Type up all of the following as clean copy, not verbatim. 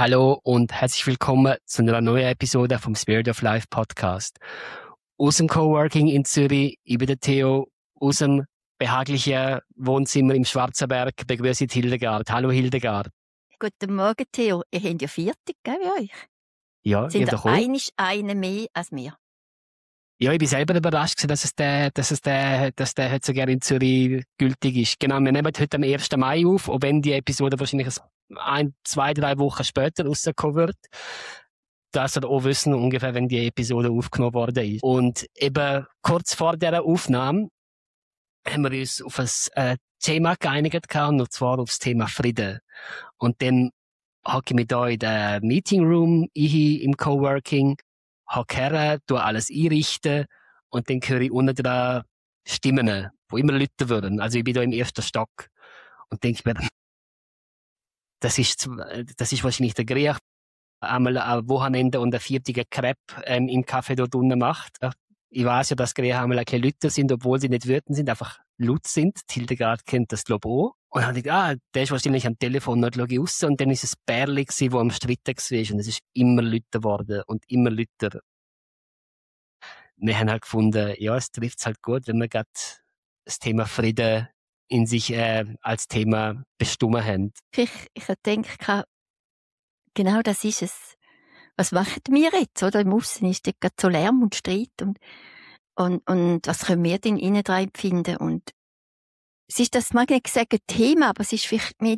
Hallo und herzlich willkommen zu einer neuen Episode vom Spirit of Life Podcast. Aus dem Coworking in Zürich, ich bin der Theo, aus dem behaglichen Wohnzimmer im Schwarzenberg begrüße ich Hildegard. Hallo Hildegard. Guten Morgen, Theo. Ihr habt ja Viertag, gell, bei euch? Ja, Sind ihr ihr doch auch? eine mehr als wir? Ja, ich bin selber überrascht gewesen, dass der heute so gerne in Zürich gültig ist. Genau, wir nehmen heute am 1. Mai auf, auch wenn die Episode wahrscheinlich 2, 3 Wochen später rauskommen wird. Dass wir auch wissen, ungefähr, wenn die Episode aufgenommen worden ist. Und eben kurz vor dieser Aufnahme haben wir uns auf ein Thema geeinigt gehabt, und zwar auf das Thema Frieden. Und dann hocke ich mich da in den Meeting Room im Coworking, hocke her, tue alles einrichten und dann höre ich unten dran Stimmen, die immer lauter würden. Also ich bin da im ersten Stock und denke mir, das ist wahrscheinlich der Griech, einmal am Wochenende und ein viertiger Crepe im Café dort unten macht. Ich weiß ja, dass Griechen einmal ein bisschen lauter sind, obwohl sie nicht wütend sind, einfach laut sind. Die Hildegard kennt das, glaube ich, auch. Und dann habe ich gedacht, der ist wahrscheinlich am Telefon, dann schaue ich raus und dann ist es Bärli gewesen, wo am Stritten war und es ist immer lauter geworden und immer lauter. Wir haben halt gefunden, ja, es trifft es halt gut, wenn wir gerade das Thema Frieden in sich als Thema bestimmt haben. Ich denke, genau das ist es. Was machen wir jetzt, oder? Im Aussen ist dort gerade so Lärm und Streit und was können wir denn innen drin empfinden? Und es ist, das mag ich nicht sagen, Thema, aber es ist vielleicht mehr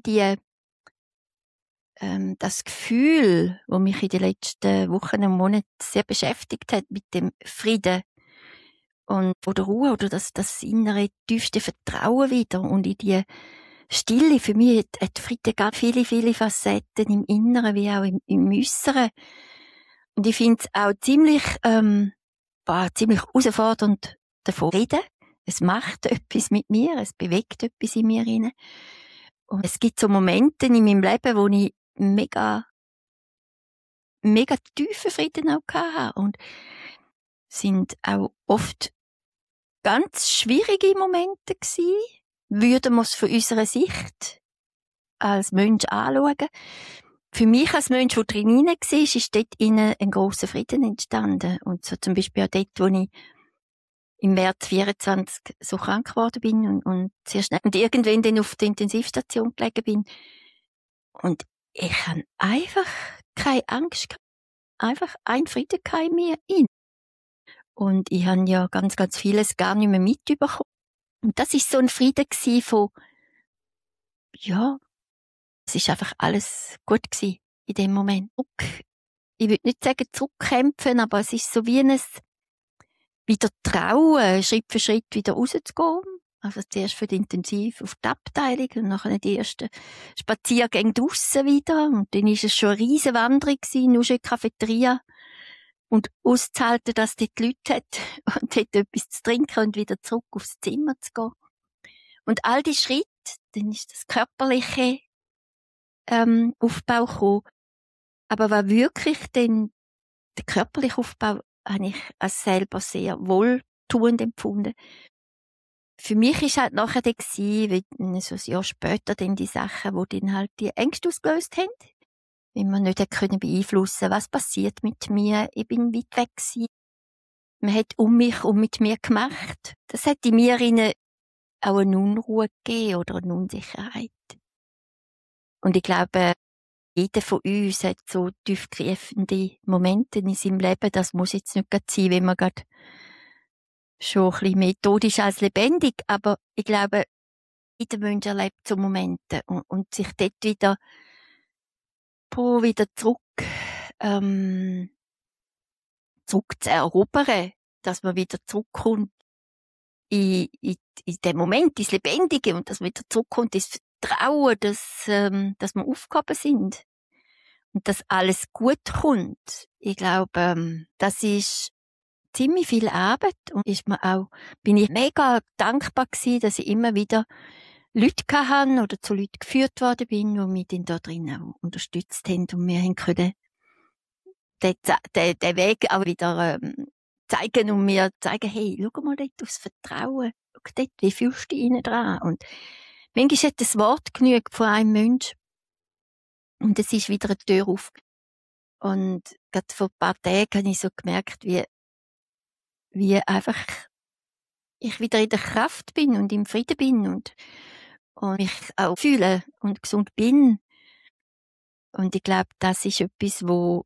das Gefühl, das mich in den letzten Wochen und Monaten sehr beschäftigt hat mit dem Frieden und oder Ruhe oder das innere tiefste Vertrauen wieder und in die Stille. Für mich hat Frieden ganz viele, viele Facetten im Inneren wie auch im Äußeren. Und ich finde es auch ziemlich herausfordernd davon reden. Es macht etwas mit mir, es bewegt etwas in mir rein. Und es gibt so Momente in meinem Leben, wo ich mega tiefen Frieden auch hatte. Und sind auch oft ganz schwierige Momente gewesen. Würden wir es von unserer Sicht als Mensch anschauen. Für mich als Mensch, der drin war, ist dort innen ein grosser Frieden entstanden. Und so zum Beispiel auch dort, wo ich im März 24 so krank geworden bin und sehr schnell und irgendwann dann auf der Intensivstation gelegen bin. Und ich habe einfach keine Angst gehabt. Einfach ein Frieden in mir in. Und ich habe ja ganz, ganz vieles gar nicht mehr mitbekommen. Und das ist so ein Frieden gewesen von, ja, es ist einfach alles gut gewesen in dem Moment. Ich würde nicht sagen zurückkämpfen, aber es ist so wie ein wieder trauen, Schritt für Schritt wieder rauszugehen. Also zuerst für die Intensiv auf die Abteilung und nachher die ersten Spaziergänge draussen wieder. Und dann ist es schon eine riesen Wanderung gewesen, nur schon in die Cafeteria. Und auszuhalten, dass dort die Leute hat und dort etwas zu trinken und wieder zurück aufs Zimmer zu gehen. Und all die Schritte, dann ist das körperliche Aufbau gekommen. Aber was wirklich denn der körperliche Aufbau habe ich als selber sehr wohltuend empfunden. Für mich ist halt nachher der gewesen, wie so ein Jahr später dann die Sachen, wo dann halt die Ängste ausgelöst haben. Wenn man nicht können beeinflussen, was passiert mit mir. Ich bin weit weg gewesen. Man hat um mich und mit mir gemacht. Das hat in mir auch eine Unruhe gegeben oder eine Unsicherheit. Und ich glaube, jeder von uns hat so tiefgreifende Momente in seinem Leben. Das muss jetzt nicht gerade sein, wenn man gerade schon ein bisschen mehr tot ist als lebendig. Aber ich glaube, jeder Mensch erlebt so Momente und sich dort wieder zurück zu erobern, dass man wieder zurückkommt in den Moment, ins Lebendige und dass man wieder zurückkommt ins Vertrauen, dass wir aufgehoben sind und dass alles gut kommt. Ich glaube, das ist ziemlich viel Arbeit und bin ich mega dankbar gewesen, dass ich immer wieder Leute hatte oder zu Leuten geführt worden bin, die mich dann da drinnen unterstützt haben und wir haben können den Weg auch wieder zeigen und mir zeigen, hey, schau mal dort aufs Vertrauen, schau dort, wie fühlst du dich innen dran? Und manchmal hat das Wort genügt von einem Mensch, Und es ist wieder eine Tür auf. Und gerade vor ein paar Tagen habe ich so gemerkt, wie einfach ich wieder in der Kraft bin und im Frieden bin und mich auch fühle und gesund bin. Und ich glaube, das ist etwas, wo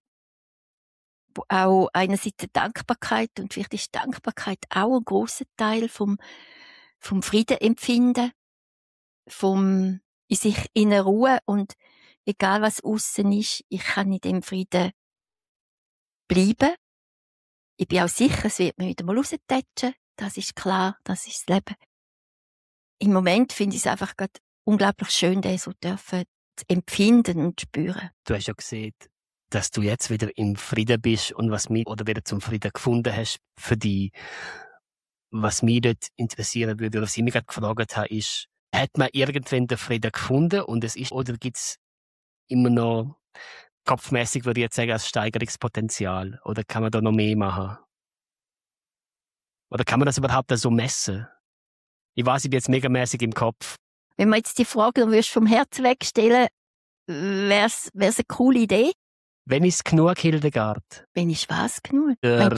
auch einerseits die Dankbarkeit, und vielleicht ist Dankbarkeit auch ein grosser Teil vom Frieden empfinden, vom in sich inne Ruhe, und egal was aussen ist, ich kann in dem Frieden bleiben. Ich bin auch sicher, es wird mir wieder mal raustätschen. Das ist klar, das ist das Leben. Im Moment finde ich es einfach gerade unglaublich schön, das so dürfen zu empfinden und spüren. Du hast ja gesehen, dass du jetzt wieder im Frieden bist und oder wieder zum Frieden gefunden hast für dich. Was mich dort interessieren würde, oder was ich mich gerade gefragt habe, ist, hat man irgendwann den Frieden gefunden oder gibt es immer noch kopfmäßig, würde ich jetzt sagen, als Steigerungspotenzial? Oder kann man da noch mehr machen? Oder kann man das überhaupt so messen? Ich weiß, ich bin jetzt megamäßig im Kopf. Wenn man jetzt die Frage dann vom Herz wegstellen, wär's eine coole Idee. Wenn ist genug, Hildegard? Wenn ist was genug?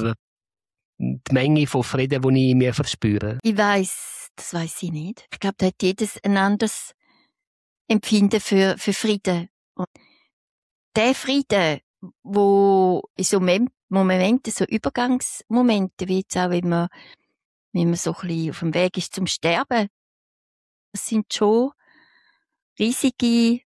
Die Menge von Frieden, die ich in mir verspüre. Das weiss ich nicht. Ich glaube, da hat jedes ein anderes Empfinden für Frieden. Und der Frieden, wo in so Momenten, so Übergangsmomente, wie jetzt auch, wenn man so ein bisschen auf dem Weg ist zum Sterben, das sind schon riesige,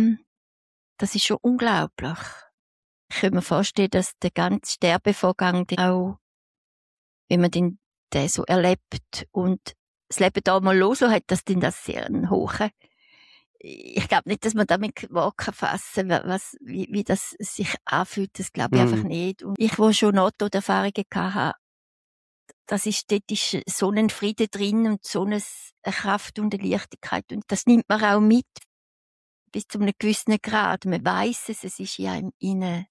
das ist schon unglaublich. Ich könnte mir vorstellen, dass der ganze Sterbevorgang auch, wenn man den so erlebt und das Leben da mal loslässt, dass dann das sehr ein hoher. Ich glaube nicht, dass man damit Worte fassen kann, wie das sich anfühlt. Das glaube ich einfach nicht. Und ich, wo schon Nahtoderfahrungen hatte, dort ist so ein Frieden drin und so eine Kraft und eine Leichtigkeit. Und das nimmt man auch mit bis zu einem gewissen Grad. Man weiss es ist ja im Innen.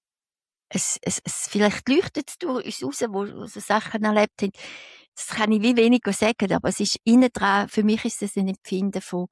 Vielleicht leuchtet es durch uns raus, wo so Sachen erlebt haben. Das kann ich wie weniger sagen, aber es ist innen dran. Für mich ist es ein Empfinden von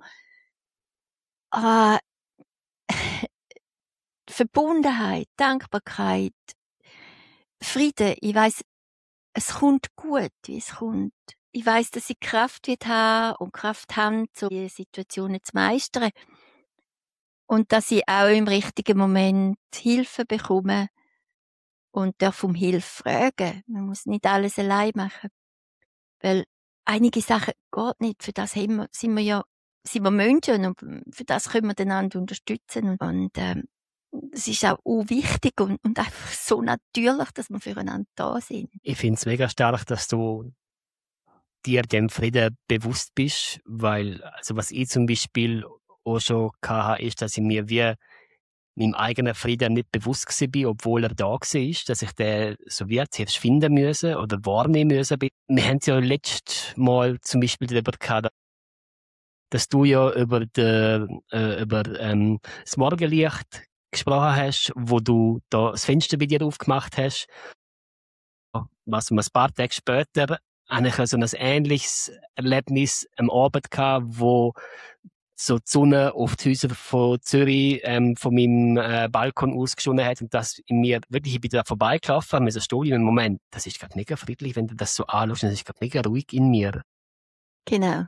Verbundenheit, Dankbarkeit, Frieden. Ich weiss, es kommt gut, wie es kommt. Ich weiss, dass ich Kraft wird haben und Kraft haben, so die Situationen zu meistern. Und dass ich auch im richtigen Moment Hilfe bekomme und darf um Hilfe fragen. Man muss nicht alles allein machen. Weil einige Sachen geht nicht. Für das sind wir Menschen und für das können wir einander unterstützen. Und es ist auch wichtig und einfach so natürlich, dass wir füreinander da sind. Ich finde es mega stark, dass du dir dem Frieden bewusst bist, weil, also was ich zum Beispiel auch schon hatte, ist, dass ich mir wie meinem eigenen Frieden nicht bewusst war, obwohl er da war, dass ich den so wie zuerst finden müssen oder wahrnehmen müssen. Wir haben ja letztes Mal zum Beispiel darüber gehabt, dass du ja über das Morgenlicht gesprochen hast, wo du da das Fenster bei dir aufgemacht hast. Was ein paar Tage später habe ich so ein ähnliches Erlebnis am Abend gehabt, wo so die Sonne auf die Häuser von Zürich von meinem Balkon aus geschonen hat und das in mir wirklich, ich bin da vorbeigelaufen, habe mir so stehen im Moment, das ist gerade mega friedlich, wenn du das so anschaust, das ist gerade mega ruhig in mir. Genau.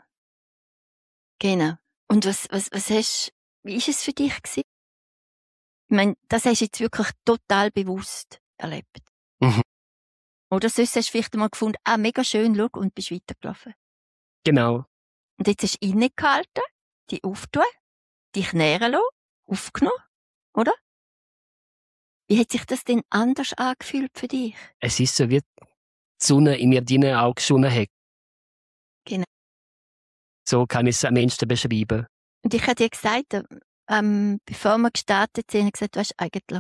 Und wie ist es für dich gewesen? Ich meine, das hast du jetzt wirklich total bewusst erlebt. Mhm. Oder sonst hast du vielleicht mal gefunden, mega schön, schau, und bist weitergelaufen. Genau. Und jetzt hast du innegehalten, die auftun, dich nähren lassen, aufgenommen, oder? Wie hat sich das denn anders angefühlt für dich? Es ist so, wie die Sonne in mir drinnen auch geschonen hat. Genau. So kann ich es am ehesten beschreiben. Und ich habe dir gesagt, bevor wir gestartet sind, habe ich gesagt, weißt, eigentlich,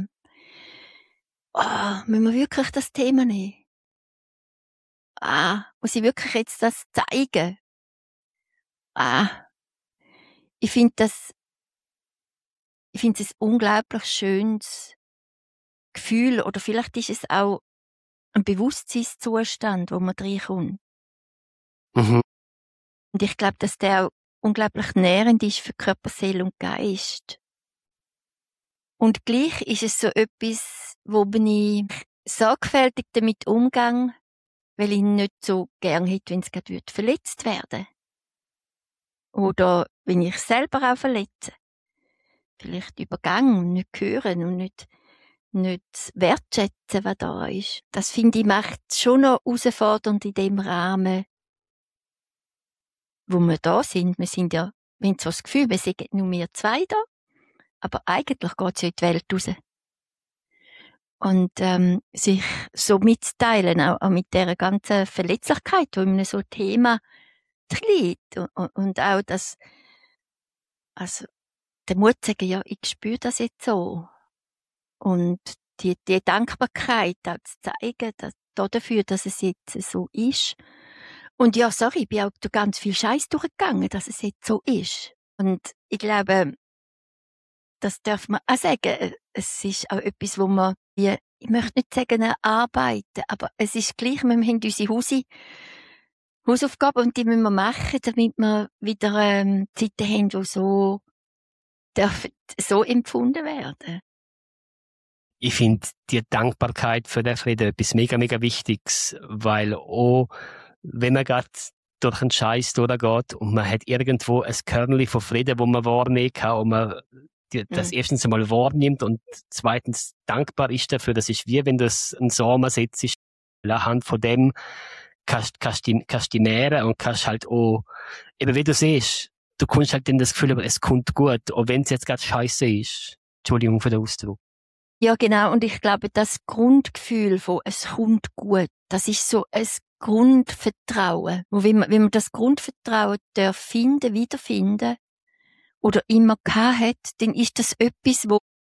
müssen wir wirklich das Thema nehmen? Muss ich wirklich jetzt das zeigen? Ich finde es ein unglaublich schönes Gefühl, oder vielleicht ist es auch ein Bewusstseinszustand, wo man reinkommt. Mhm. Und ich glaube, dass der auch unglaublich nährend ist für Körper, Seele und Geist. Und gleich ist es so etwas, wo ich sorgfältig damit umgehe, weil ich nicht so gern hätte, wenn es gerade verletzt werden. Oder wenn ich selber auch verletze. Vielleicht übergangen und nicht hören und nicht wertschätzen, was da ist. Das finde ich macht schon noch herausfordernd in dem Rahmen, wo wir da sind. Wir sind ja, wir haben so das Gefühl, wir sind nur wir zwei da. Aber eigentlich geht es ja in die Welt raus. Und sich so mitzuteilen, auch mit dieser ganzen Verletzlichkeit, die in einem so Thema liegt. Und auch das, also der Mut zu sagen, ja, ich spüre das jetzt so. Und die Dankbarkeit auch zu zeigen, dafür, dass es jetzt so ist. Und ja, sorry, ich bin auch durch ganz viel Scheiß durchgegangen, dass es jetzt so ist. Und ich glaube, das darf man auch sagen. Es ist auch etwas, wo man, ich möchte nicht sagen, arbeiten, aber es ist gleich, wir haben unsere Hausaufgaben und die müssen wir machen, damit wir wieder Zeiten haben, die so dürfen so empfunden werden. Ich finde die Dankbarkeit für den Frieden etwas mega, mega Wichtiges, weil auch, wenn man gerade durch einen Scheiß durchgeht und man hat irgendwo ein Körnchen von Frieden, wo man wahrnehmen kann und man das erstens einmal wahrnimmt und zweitens dankbar ist dafür. Das ist wie wenn du einen Samen setzt, anhand von dem kannst dich nähren und kannst halt auch, eben wie du siehst, du kommst halt dann das Gefühl, aber es kommt gut, auch wenn es jetzt gerade scheiße ist. Entschuldigung für den Ausdruck. Ja, genau. Und ich glaube, das Grundgefühl von es kommt gut, das ist so ein Grundvertrauen. Und wenn man das Grundvertrauen wiederfinden oder immer gehabt hat, dann ist das etwas,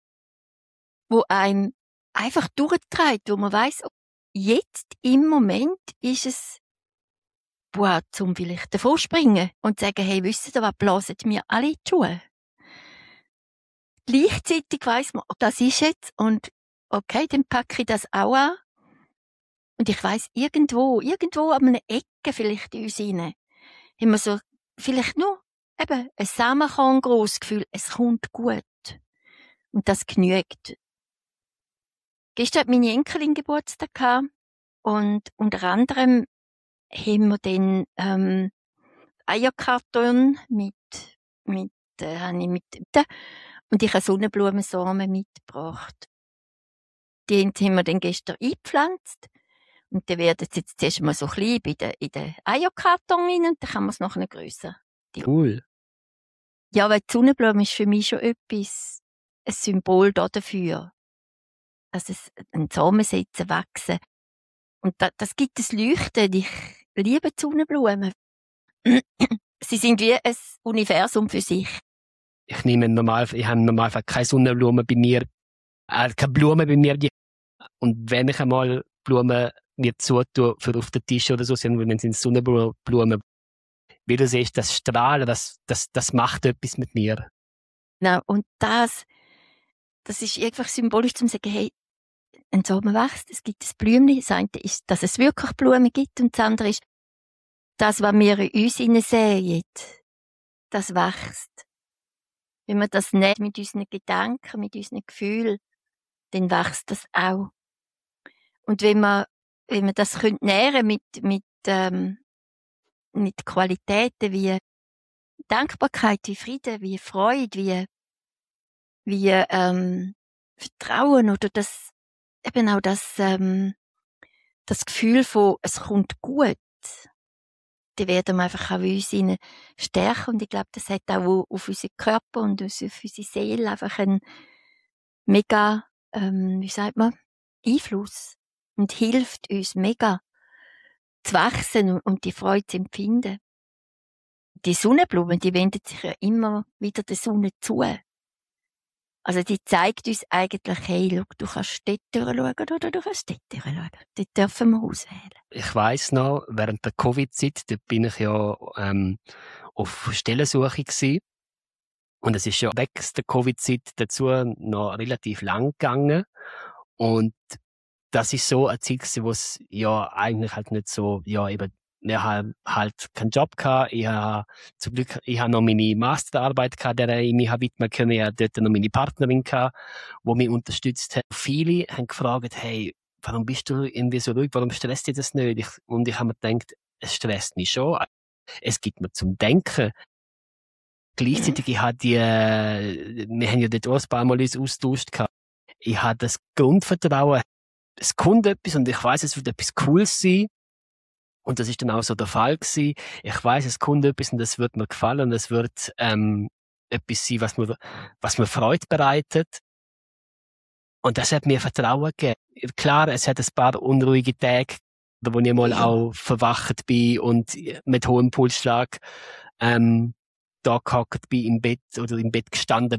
wo einem einfach durchtreibt, wo man weiss, jetzt im Moment ist es, zum vielleicht davor springen und sagen, hey, wisst ihr, was blasen mir alle in die Schuhe? Gleichzeitig weiss man, das ist jetzt und okay, dann packe ich das auch an. Und ich weiss, irgendwo an einer Ecke vielleicht in uns rein, haben wir so vielleicht nur eben ein Samenkorn gross Gefühl, es kommt gut. Und das genügt. Gestern hat meine Enkelin Geburtstag gehabt und unter anderem haben wir dann Eierkarton und ich habe Sonnenblumensamen mitgebracht. Die haben wir dann gestern eingepflanzt. Und dann werden sie jetzt zuerst mal so klein in den Eierkarton rein und dann kann man es nachher grösser. Cool. Ja, weil die Sonnenblume ist für mich schon etwas, ein Symbol dafür, dass es ein Samen setzen, wachsen. Und das gibt es Leuchten. Ich liebe die Sonnenblumen. Sie sind wie ein Universum für sich. Ich habe normal keine Sonnenblumen bei mir, keine Blumen bei mir. Und wenn ich einmal Blumen mir zutue für auf den Tisch oder so, dann sind Sonnenblumen. Wie du siehst, das Strahlen, das macht etwas mit mir. Genau. Und das ist einfach symbolisch, zum zu sagen, hey, ein Samen wächst, es gibt ein Blümchen. Das eine ist, dass es wirklich Blumen gibt und das andere ist, das, was wir in uns sehen, das wächst. Wenn wir das nicht mit unseren Gedanken, mit unseren Gefühlen, dann wächst das auch. Und wenn wir das nähren mit Qualitäten wie Dankbarkeit, wie Frieden, wie Freude, wie Vertrauen oder das eben auch das Gefühl von es kommt gut, die werden wir einfach auch in uns stärken und ich glaube, das hat auch auf unseren Körper und auf unsere Seele einfach einen mega Einfluss und hilft uns mega zu wachsen und die Freude zu empfinden. Die Sonnenblumen, die wendet sich ja immer wieder der Sonne zu. Also die zeigt uns eigentlich, hey, schau, du kannst dort durchschauen oder du kannst dort durchschauen. Dort dürfen wir auswählen. Ich weiss noch, während der Covid-Zeit, da bin ich ja auf Stellensuche gewesen. Und es ist ja weg der Covid-Zeit dazu noch relativ lang gegangen. Und das ist so eine Zeit gewesen, wo es ja eigentlich halt nicht so, ja eben Ich habe halt keinen Job gehabt. Zum Glück, ich habe noch meine Masterarbeit gehabt, der ich mich widmen können. Ich hatte dort noch meine Partnerin gehabt, die mich unterstützt hat. Viele haben gefragt, hey, warum bist du irgendwie so ruhig? Warum stresst dich das nicht? Und ich habe mir gedacht, es stresst mich schon. Es gibt mir zum Denken. Gleichzeitig, wir haben ja dort auch ein paar Mal uns austauscht gehabt. Ich habe das Grundvertrauen, es kommt etwas und ich weiss, es wird etwas Cooles sein. Und das ist dann auch so der Fall gewesen. Ich weiss, es kommt etwas und es wird mir gefallen und es wird etwas sein, was mir Freude bereitet. Und das hat mir Vertrauen gegeben. Klar, es hat ein paar unruhige Tage, wo ich mal auch verwacht bin und mit hohem Pulsschlag da gehockt bin im Bett oder im Bett gestanden.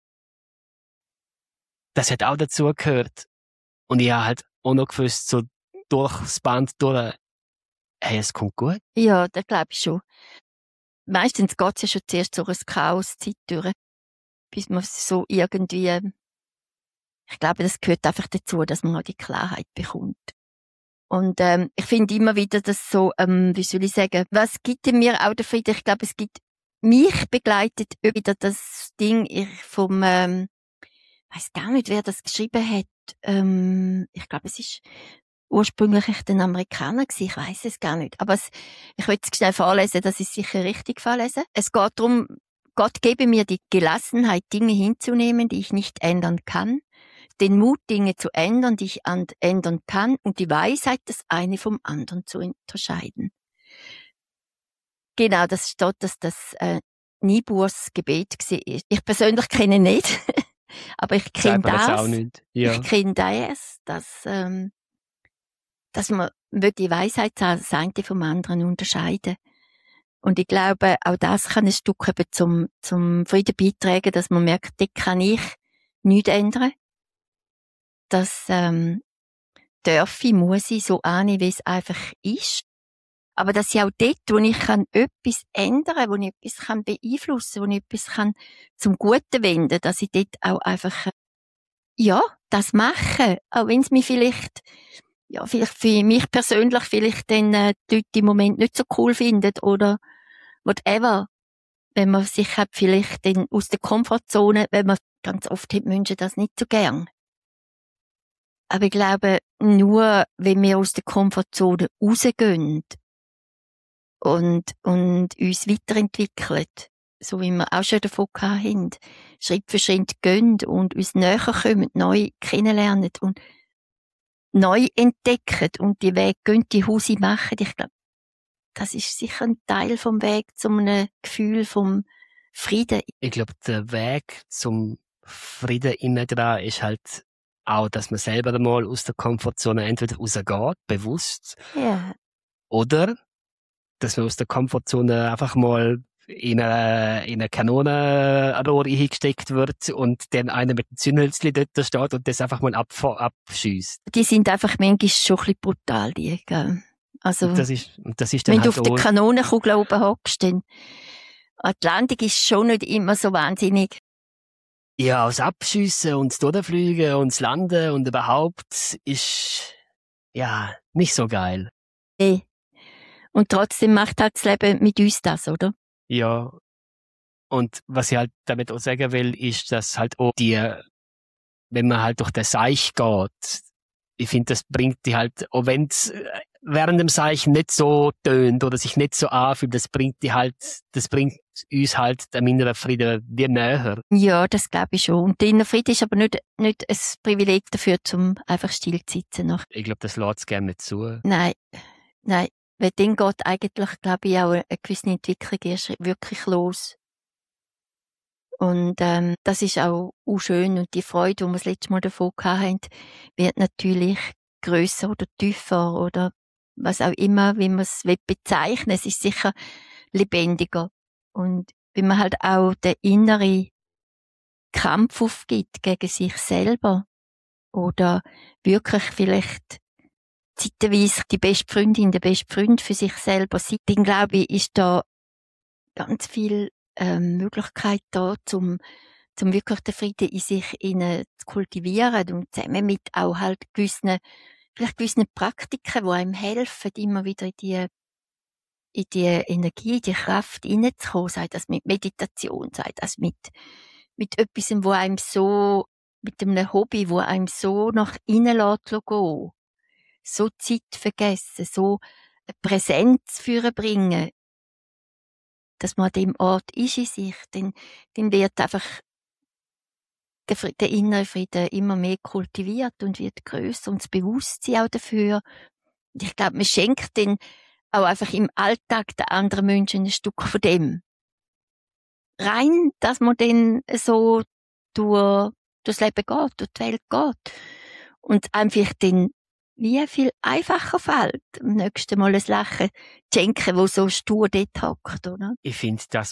Das hat auch dazu gehört. Und ich habe halt auch noch gewusst, so durchs Band durch, hey, es kommt gut. Ja, das glaube ich schon. Meistens geht es ja schon zuerst so eine Chaos-Zeit durch, bis man so irgendwie, ich glaube, das gehört einfach dazu, dass man auch die Klarheit bekommt. Und ich finde immer wieder, dass so, wie soll ich sagen, was gibt mir auch der Frieden? Ich glaube, mich begleitet wieder das Ding weiß gar nicht, wer das geschrieben hat. Ich glaube, es ist ursprünglich echt ein Amerikaner gewesen, ich weiß es gar nicht. Aber ich will es schnell vorlesen, das ist sicher richtig vorlesen. Es geht darum, Gott gebe mir die Gelassenheit, Dinge hinzunehmen, die ich nicht ändern kann, den Mut, Dinge zu ändern, die ich ändern kann, und die Weisheit, das eine vom anderen zu unterscheiden. Genau, das steht, dass das Niebuhrs Gebet war. Ich persönlich kenne nicht, aber ich kenne das. Auch nicht. Ja. Ich kenne das, dass man die Weisheit das eine vom anderen unterscheiden. Und ich glaube, auch das kann ein Stück eben zum Frieden beitragen, dass man merkt, dort kann ich nichts ändern. Das muss ich so annehmen, wie es einfach ist. Aber dass ich auch dort, wo ich etwas ändern kann, wo ich etwas beeinflussen kann, wo ich etwas zum Guten wenden kann, dass ich dort auch einfach, das mache. Auch wenn es mich vielleicht für mich persönlich vielleicht dann die Leute im Moment nicht so cool finden oder whatever. Wenn man sich halt vielleicht dann aus der Komfortzone, wenn man ganz oft hat Menschen das nicht so gern. Aber ich glaube, nur wenn wir aus der Komfortzone rausgehen und uns weiterentwickeln, so wie wir auch schon davon hatten, Schritt für Schritt gehen und uns näher kommen, neu kennenlernen und neu entdecken und die Weg gehen, die Hause machen. Ich glaube, das ist sicher ein Teil vom Weg zu einem Gefühl vom Frieden. Ich glaube, der Weg zum Frieden innen dran ist halt auch, dass man selber mal aus der Komfortzone entweder rausgeht, bewusst, oder dass man aus der Komfortzone einfach mal in eine Kanonenrohr eingesteckt wird und dann einer mit dem Zündhölzli dort steht und das einfach mal abschießt. Die sind einfach manchmal schon ein bisschen brutal, die, gell? Also, das ist dann wenn halt du auf der Kanonenkugel oben hockst, dann die Landung ist schon nicht immer so wahnsinnig. Ja, das Abschiessen und das Durchfliegen und das Landen und überhaupt ist, nicht so geil. Nee. Und trotzdem macht halt das Leben mit uns das, oder? Ja. Und was ich halt damit auch sagen will, ist, dass halt auch wenn man halt durch den Seich geht, ich finde, das bringt die halt, auch wenn es während dem Seich nicht so tönt oder sich nicht so anfühlt, das bringt uns halt den inneren Frieden wie näher. Ja, das glaube ich schon. Und der innere Frieden ist aber nicht ein Privileg dafür, zum einfach still zu sitzen. Ich glaube, das lässt es gerne nicht zu. Nein. Weil dann geht eigentlich, glaube ich, auch eine gewisse Entwicklung erst wirklich los. Und das ist auch schön. Und die Freude, die wir das letzte Mal davon hatten, wird natürlich grösser oder tiefer oder was auch immer, wie man es bezeichnen will. Es ist sicher lebendiger. Und wenn man halt auch den inneren Kampf aufgibt gegen sich selber oder wirklich vielleicht zeitweise die beste Freundin, der beste Freund für sich selber sein, dann glaube ich, ist da ganz viel Möglichkeit da, zum wirklich den Frieden in sich zu kultivieren und zusammen mit auch halt gewissen Praktiken, die einem helfen, immer wieder in die in die Energie, die Kraft hineinzukommen, sei das mit Meditation, sei das mit etwas, wo einem so, mit einem Hobby, wo einem so nach innen lässt gehen, so Zeit vergessen, so eine Präsenz bringen, dass man an dem Ort ist in sich, dann wird einfach der innere Frieden immer mehr kultiviert und wird grösser und das Bewusstsein auch dafür. Und ich glaube, man schenkt dann auch einfach im Alltag den anderen Menschen ein Stück von dem. Rein, dass man dann so durchs Leben geht, durch die Welt geht. Und einfach dann wie viel einfacher fällt, am nächsten Mal ein Lachen zu schenken, wo so stur dort hockt, oder? Ich finde das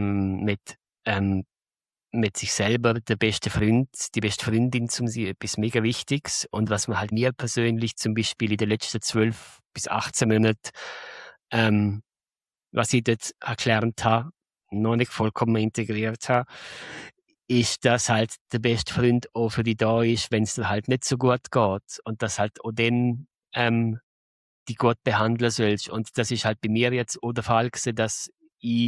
mit sich selber, der beste Freund, die beste Freundin zum sie etwas mega Wichtiges. Und was man halt mir persönlich zum Beispiel in den letzten 12 bis 18 Monaten, was ich dort gelernt habe, noch nicht vollkommen integriert habe, ist, dass halt der beste Freund auch für dich da ist, wenn es dir halt nicht so gut geht. Und dass halt auch dann die gut behandeln sollst. Und das ist halt bei mir jetzt auch der Fall gewesen, dass ich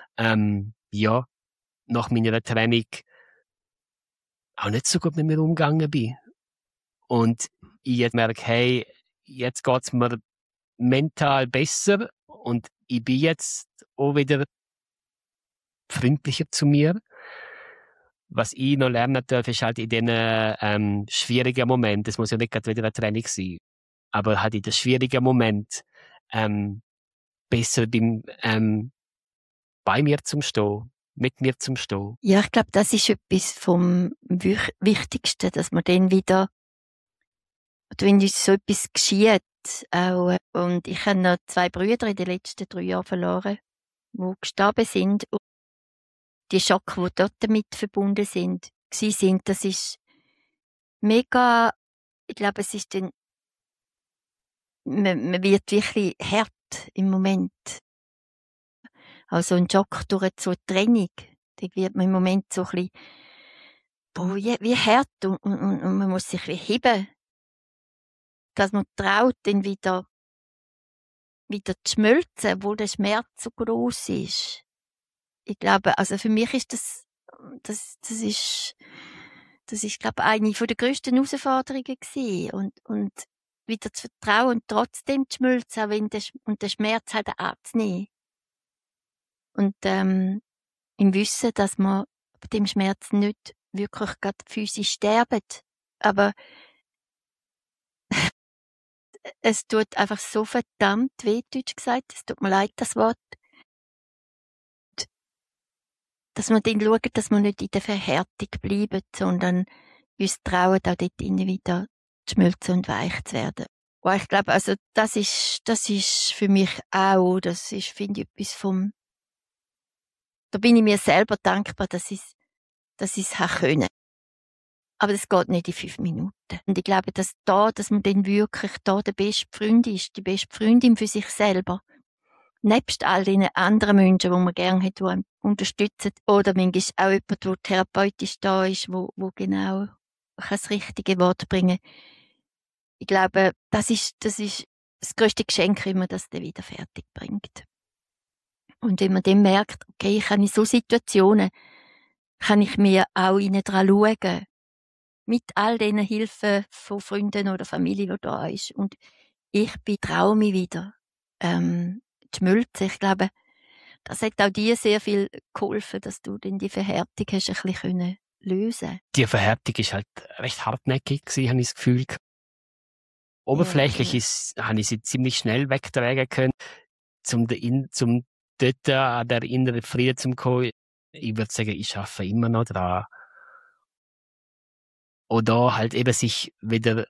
nach meiner Trennung auch nicht so gut mit mir umgegangen bin. Und ich jetzt merke, hey, jetzt geht's mir mental besser und ich bin jetzt auch wieder freundlicher zu mir. Was ich noch lernen darf, ist halt in diesen schwierigen Momenten, das muss ja nicht gerade wieder eine Trennung sein, aber halt in den schwierigen Momenten besser bei mir zum Stehen, mit mir zum Stehen. Ja, ich glaube, das ist etwas vom Wichtigsten, dass man dann wieder, wenn uns so etwas geschieht, auch, und ich habe noch 2 Brüder in den letzten 3 Jahren verloren, die gestorben sind. Und die Schocke, die dort damit verbunden sind, das ist mega, ich glaube, es ist dann, man wird wirklich hart im Moment. Also ein Schock durch so eine Trennung, da wird man im Moment so ein bisschen, wie hart und man muss sich wie heben, dass man traut, dann wieder zu schmelzen, obwohl der Schmerz so groß ist. Ich glaube, also für mich ist das ist, glaube ich, eine von der grössten Herausforderungen gewesen. Und wieder zu vertrauen und trotzdem zu schmelzen, auch wenn der Schmerz halt anzunehmen. Und, im Wissen, dass man bei dem Schmerz nicht wirklich gerade physisch sterben. Aber es tut einfach so verdammt weh, deutsch gesagt. Es tut mir leid, das Wort. Dass wir dann schauen, dass wir nicht in der Verhärtung bleiben, sondern uns trauen, auch dort innen wieder zu schmelzen und weich zu werden. Und ich glaube, also, das ist für mich auch, das ist, finde ich, etwas da bin ich mir selber dankbar, dass ich es habe können. Aber das geht nicht in 5 Minuten. Und ich glaube, dass man dann wirklich der beste Freund ist, die beste Freundin für sich selber. Nebst all den anderen Menschen, die man gerne hat, die einen unterstützen. Oder manchmal auch jemand, der therapeutisch da ist, wo genau das richtige Wort bringen kann. Ich glaube, das ist das grösste Geschenk immer, das der wieder fertig bringt. Und wenn man dann merkt, okay, ich kann in so Situationen, kann ich mir auch innen dran schauen. Mit all diesen Hilfen von Freunden oder Familie, die da ist. Und ich traue mich wieder, zu schmelzen. Ich glaube, das hat auch dir sehr viel geholfen, dass du dann die Verhärtung hast ein bisschen lösen können. Die Verhärtung ist halt recht hartnäckig gewesen, habe ich das Gefühl. Oberflächlich habe ich sie ziemlich schnell wegtragen können, zum dort an der inneren Frieden zu kommen. Ich würde sagen, ich arbeite immer noch dran. Oder halt eben sich wieder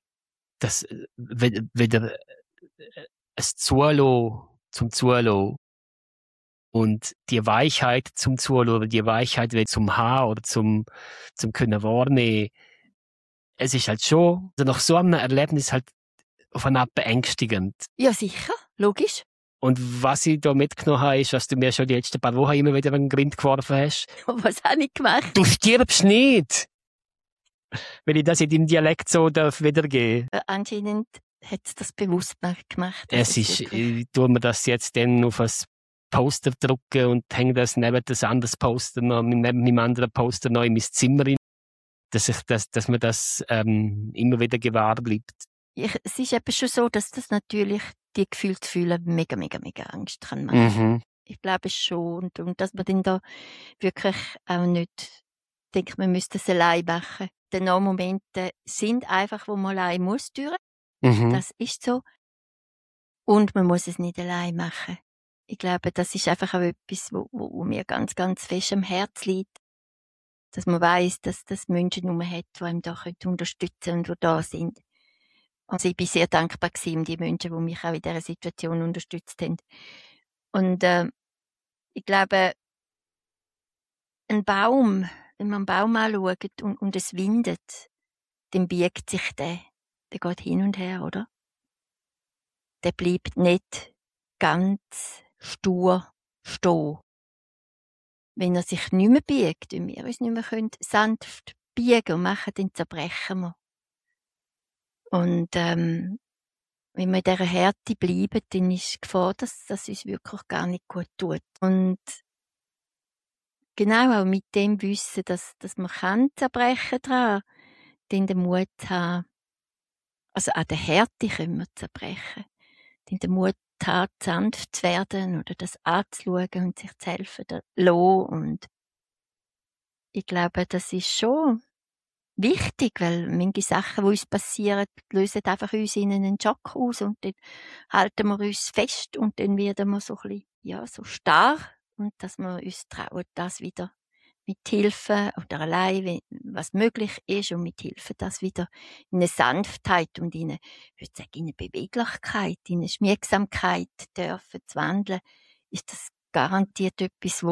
es Zulassen zum Zulassen. Und die Weichheit zum Zulassen oder die Weichheit zum Haben oder zum können wahrnehmen. Es ist halt schon, also nach so einem Erlebnis halt auf eine Art beängstigend. Ja, sicher. Logisch. Und was ich da mitgenommen habe, ist, was du mir schon die letzten paar Wochen immer wieder einen Grind geworfen hast. Was habe ich gemacht? Du stirbst nicht! Wenn ich das in deinem Dialekt so darf wiedergeben. Anscheinend hat es das bewusst gemacht. Es ist, tun wir das jetzt dann auf ein Poster drucken und hänge das neben das anderes Poster noch, neben meinem anderen Poster noch in mein Zimmer rein, dass mir das immer wieder gewahr bleibt. Es ist eben schon so, dass das natürlich die Gefühle zu fühlen mega, mega, mega Angst kann machen. Ich glaube schon. Und dass man dann da wirklich auch nicht denkt, man müsste es allein machen. Denn noch Momente sind einfach, wo man allein muss durch. Das ist so. Und man muss es nicht allein machen. Ich glaube, das ist einfach auch etwas, wo mir ganz, ganz fest am Herz liegt. Dass man weiss, dass das Menschen herum hat, die einem da unterstützen können und die da sind. Also ich bin sehr dankbar gewesen um die Menschen, die mich auch in dieser Situation unterstützt haben. Und ich glaube, ein Baum, wenn man einen Baum anschaut und es windet, dann biegt sich der geht hin und her, oder? Der bleibt nicht ganz stur stehen. Wenn er sich nicht mehr biegt, wenn wir uns nicht mehr sanft biegen und machen, dann zerbrechen wir. Und wenn wir in dieser Härte bleiben, dann ist die Gefahr, dass das uns wirklich gar nicht gut tut. Und genau auch mit dem Wissen, dass man zerbrechen dran, dann den Mut haben, also an der Härte können wir zerbrechen, dann den Mut haben, sanft zu werden oder das anzuschauen und sich zu helfen lassen. Und ich glaube, das ist schon wichtig, weil manche Sachen, die uns passieren, lösen einfach uns in einen Schock aus und dann halten wir uns fest und dann werden wir so ein bisschen, ja, so starr und dass wir uns trauen, das wieder mit Hilfe oder allein, was möglich ist und mit Hilfe das wieder in eine Sanftheit und in eine, ich würde sagen, in eine Beweglichkeit, in eine Schmiegsamkeit dürfen zu wandeln, ist das garantiert etwas,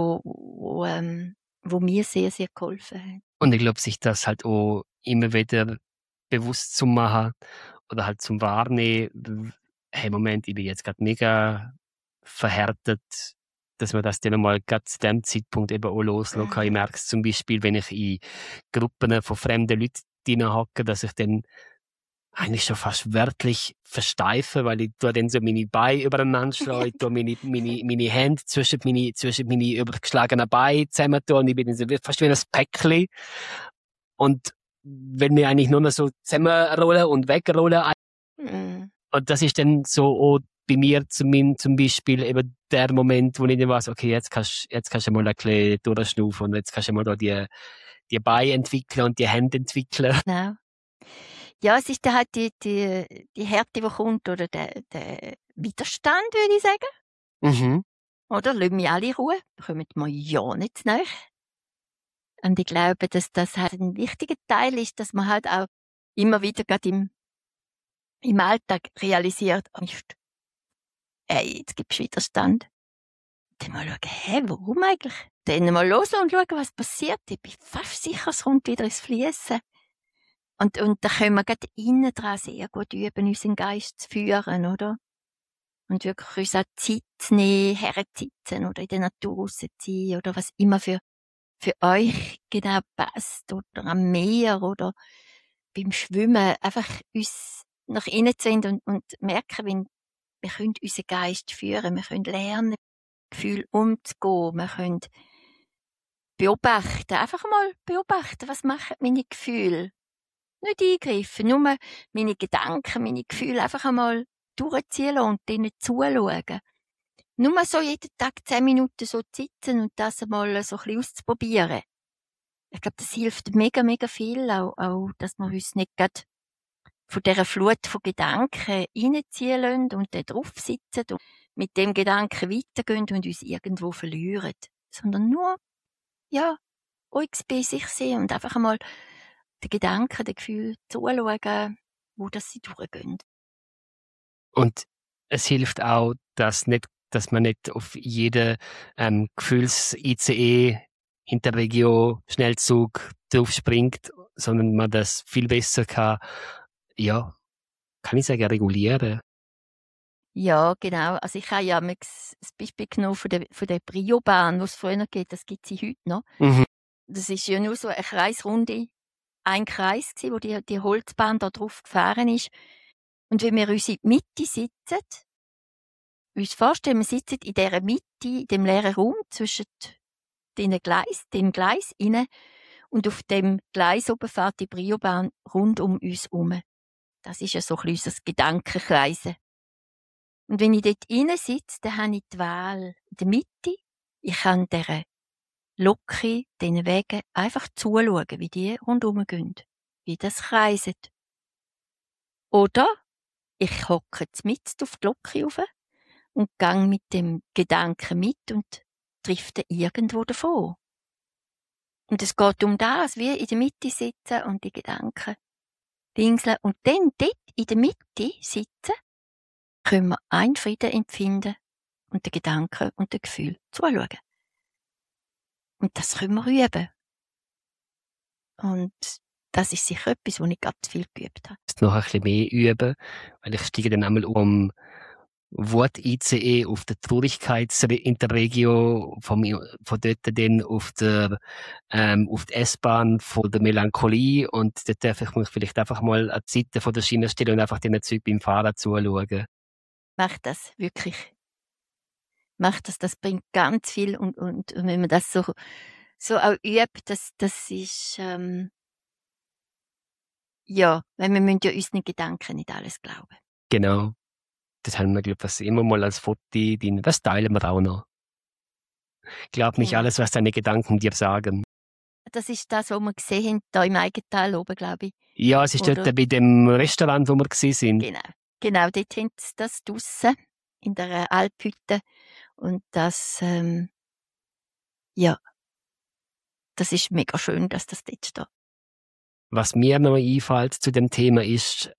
wo mir sehr, sehr geholfen hat. Und ich glaube, sich das halt auch immer wieder bewusst zu machen oder halt zum Wahrnehmen, hey, Moment, ich bin jetzt gerade mega verhärtet, dass man das dann einmal gerade zu dem Zeitpunkt eben auch loslassen kann. Ich merke es zum Beispiel, wenn ich in Gruppen von fremden Leuten hineinhocke, dass ich dann eigentlich schon fast wörtlich versteife, weil ich tue dann so meine Beine übereinander schlage, ich tue meine Hände zwischen meine übergeschlagenen Beine zusammen tue und ich bin dann so fast wie ein Päckchen. Und wenn wir eigentlich nur noch so zusammenrollen und wegrollen. Und das ist dann so auch bei mir zum Beispiel eben der Moment, wo ich dann weiss, okay, jetzt kannst du mal ein bisschen durchschnaufen und jetzt kannst du mal da die Beine entwickeln und die Hände entwickeln. Genau. Ja, es ist dann halt die Härte, die kommt, oder der Widerstand, würde ich sagen. Oder? Lassen wir alle in Ruhe. Kommen wir ja nicht zu nahe. Und ich glaube, dass das halt ein wichtiger Teil ist, dass man halt auch immer wieder gerade im Alltag realisiert, jetzt gibt's Widerstand. Dann mal schauen, warum eigentlich? Dann mal los und schauen, was passiert. Ich bin fast sicher, es kommt wieder ins Fließen. Und da können wir gerade innen dran sehr gut üben, unseren Geist zu führen, oder? Und wirklich uns auch Zeit zu nehmen, herzusitzen oder in der Natur raus zu sein oder was immer für euch genau passt oder am Meer oder beim Schwimmen. Einfach uns nach innen zu wenden und merken, wir können unseren Geist führen, wir können lernen, Gefühl umzugehen, wir können beobachten, einfach mal beobachten, was machen meine Gefühle. Nicht eingreifen, nur meine Gedanken, meine Gefühle einfach einmal durchziehen und denen zuschauen. Nur so jeden Tag 10 Minuten so zu sitzen und das einmal so ein bisschen auszuprobieren. Ich glaube, das hilft mega, mega viel, auch dass wir uns nicht gerade von dieser Flut von Gedanken reinziehen lassen und dann drauf sitzen und mit dem Gedanken weitergehen und uns irgendwo verlieren. Sondern nur, ja, ruhig bei sich sein und einfach einmal den Gedanken, den Gefühlen zuschauen, wo das sie durchgehen. Und es hilft auch, dass man nicht auf jeden Gefühls-ICE Interregio Schnellzug drauf springt, sondern man das viel besser kann ich sagen, regulieren. Ja, genau. Also ich habe ja das Beispiel genommen von der Briobahn, die es früher gibt, das gibt es heute noch. Das ist ja nur so eine Kreisrunde, ein Kreis gewesen, wo die Holzbahn da drauf gefahren ist. Und wenn wir uns in die Mitte sitzen, uns vorstellen, wir sitzen in dieser Mitte, in dem leeren Raum zwischen den Gleis rein, und auf dem Gleis oben fährt die Briobahn rund um uns herum. Das ist ja so ein bisschen unser Gedankenkreisen. Und wenn ich dort rein sitze, dann habe ich die Wahl in der Mitte. Ich kann dieser Locke, diesen Wegen einfach zuschauen, wie die rundherum gehen, wie das kreiset. Oder ich hocke mit auf die Locke rauf und gehe mit dem Gedanken mit und drifte irgendwo davon. Und es geht um das, wie in der Mitte sitzen und die Gedanken dingseln. Und dann dort in der Mitte sitzen, können wir einen Frieden empfinden und den Gedanken und den Gefühl zuschauen. Und das können wir üben. Und das ist sicher etwas, was ich ganz viel geübt habe. Noch ein bisschen mehr üben, weil ich steige dann einmal um Wort-ICE auf der Traurigkeitsinterregio, von dort dann auf die S-Bahn von der Melancholie, und dort darf ich mich vielleicht einfach mal an die Seite von der Schiene stellen und einfach den Zeug beim Fahren zuschauen. Mach das, wirklich. Mach das, das bringt ganz viel, und wenn man das so auch übt, das ist, ja, weil wir müssen ja unseren Gedanken nicht alles glauben. Genau. Das haben wir, glaube ich, immer mal als Foto drin. Das teilen wir auch noch. Glaub nicht alles, was deine Gedanken dir sagen. Das ist das, was wir gesehen haben, da im Eigenteil oben, glaube ich. Ja, es ist dort bei dem Restaurant, wo wir gewesen sind. Genau, dort haben sie das draussen, in der Alphütte. Und das, ja, das ist mega schön, dass das dort steht. Was mir noch einfällt zu dem Thema ist,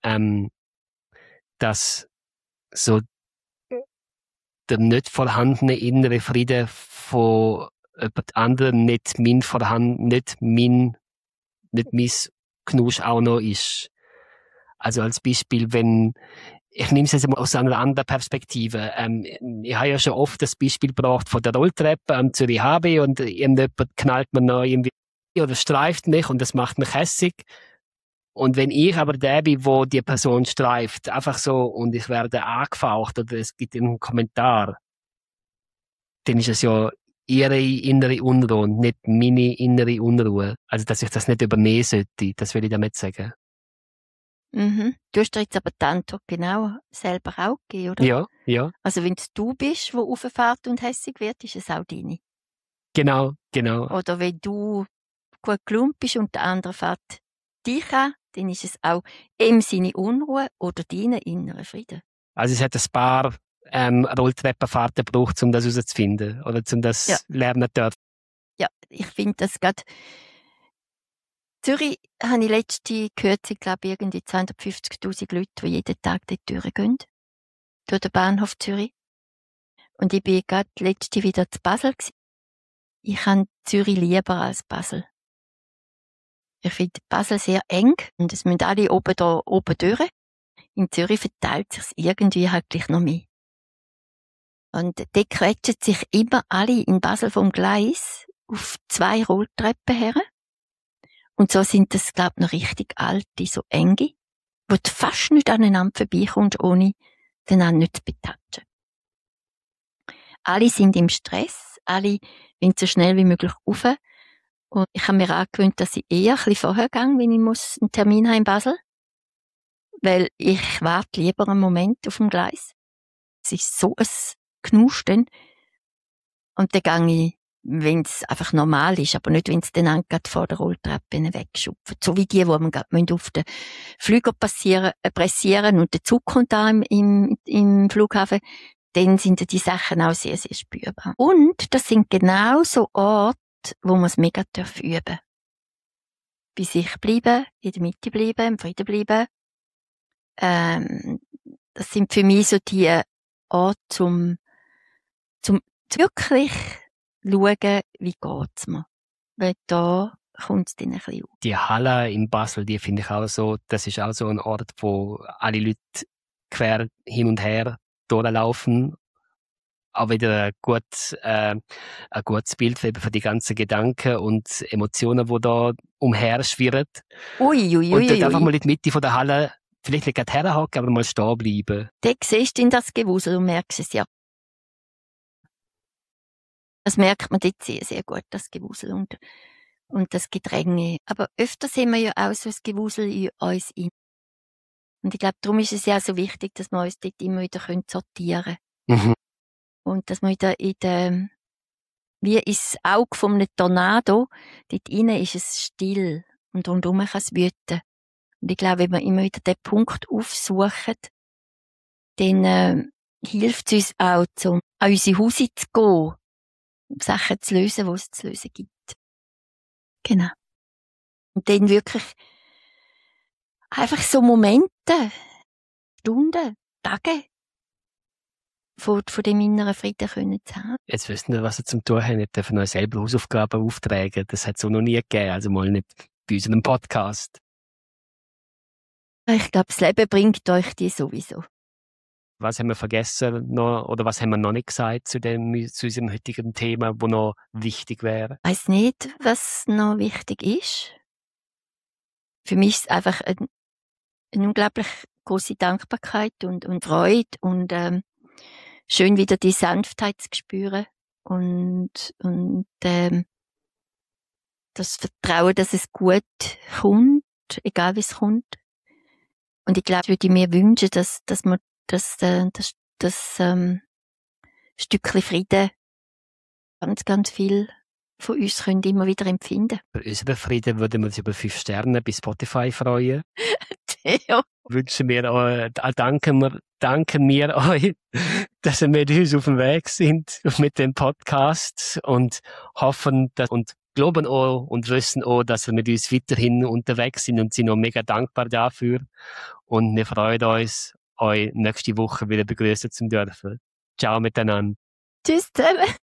dass so der nicht vorhandene innere Friede von jemand anderem nicht mein Knusch auch noch ist. Also als Beispiel, wenn, ich nehme es jetzt mal aus einer anderen Perspektive. Ich habe ja schon oft das Beispiel gebracht von der Rolltreppe am Zürich HB, und irgendjemand knallt mir noch irgendwie oder streift mich und das macht mich hässig. Und wenn ich aber der bin, wo die Person streift, einfach so, und ich werde angefaucht oder es gibt einen Kommentar, dann ist es ja ihre innere Unruhe und nicht meine innere Unruhe. Also, dass ich das nicht übernehmen sollte, das will ich damit sagen. Mhm. Du hast dir jetzt aber die Antwort genau selber auch gegeben, oder? Ja. Also wenn es du bist, der rauffährt und hässig wird, ist es auch deine. Genau. Oder wenn du gut gelaunt bist und der andere fährt dich an, dann ist es auch ihm seine Unruhe oder deinen inneren Frieden. Also es hat ein paar Rolltreppenfahrten gebraucht, um das herauszufinden oder um das lernen zu dürfen. Ja, ich finde das gerade. Zürich habe ich letzte gehört, ich glaube irgendwie 250'000 Leute, die jeden Tag dort durchgehen. Durch den Bahnhof Zürich. Und ich bin gerade letzte wieder zu Basel gewesen. Ich habe Zürich lieber als Basel. Ich finde Basel sehr eng und es müssen alle oben durch. In Zürich verteilt sich's irgendwie halt gleich noch mehr. Und dort quetschen sich immer alle in Basel vom Gleis auf 2 Rolltreppen her. Und so sind das, glaube ich, noch richtig alte, so enge, wo du fast nicht aneinander vorbeikommst, ohne den anderen nicht zu betatschen. Alle sind im Stress, alle wollen so schnell wie möglich rauf. Und ich habe mir angewöhnt, dass ich eher ein bisschen vorher gehe, wenn ich einen Termin habe in Basel. Weil ich warte lieber einen Moment auf dem Gleis. Es ist so ein Knusch dann. Und dann gehe ich, wenn es einfach normal ist, aber nicht, wenn es dann gerade vor der Rolltreppe wegschupft. So wie die man gerade auf den Flüger pressieren und der Zug kommt da im Flughafen, dann sind die Sachen auch sehr, sehr spürbar. Und das sind genau so Orte, wo man es mega üben darf. Bei sich bleiben, in der Mitte bleiben, im Frieden bleiben. Das sind für mich so die Orte, zum wirklich schauen, wie geht's mir. Weil da kommt es dann ein bisschen auf. Die Halle in Basel, die finde ich auch so, das ist auch so ein Ort, wo alle Leute quer hin und her durchlaufen. Auch wieder ein gutes Bild für die ganzen Gedanken und Emotionen, die da umherschwirren. Und dort einfach mal in die Mitte von der Halle, vielleicht nicht gerade herhocken, aber mal stehen bleiben. Da siehst du in das Gewusel und merkst es ja. Das merkt man dort sehr, sehr gut, das Gewusel und das Gedränge. Aber öfters haben wir ja auch so ein Gewusel in uns in. Und ich glaube, darum ist es ja auch so wichtig, dass wir uns dort immer wieder sortieren können. Mhm. Und dass wir wieder wie ins Auge von einem Tornado, dort innen ist es still und rundum kann es wüten. Und ich glaube, wenn wir immer wieder den Punkt aufsuchen, dann hilft es uns auch, an unsere Hause zu gehen, Sachen zu lösen, die es zu lösen gibt. Genau. Und dann wirklich einfach so Momente, Stunden, Tage von dem inneren Frieden können zu haben. Jetzt wissen wir, was ihr zum Tun habt. Ihr dürft euch selber Hausaufgaben auftragen. Das hat es auch noch nie gegeben. Also mal nicht bei unserem Podcast. Ich glaube, das Leben bringt euch die sowieso. Was haben wir vergessen noch, oder was haben wir noch nicht gesagt zu unserem heutigen Thema, wo noch wichtig wäre? Ich weiss nicht, was noch wichtig ist. Für mich ist es einfach eine unglaublich große Dankbarkeit und Freude und schön wieder die Sanftheit zu spüren und das Vertrauen, dass es gut kommt, egal wie es kommt. Und ich glaube, ich würde mir wünschen, dass man das Stückchen Frieden ganz, ganz viel von uns können immer wieder empfinden. Für unseren Frieden würden wir uns über 5 Sterne bei Spotify freuen. Theo. Wünschen wir euch, danken wir euch, dass ihr mit uns auf dem Weg sind mit dem Podcast und hoffen und glauben auch und wissen auch, dass wir mit uns weiterhin unterwegs sind und sind auch mega dankbar dafür. Und wir freuen uns, euch nächste Woche wieder begrüßen zu dürfen. Ciao miteinander. Tschüss zusammen.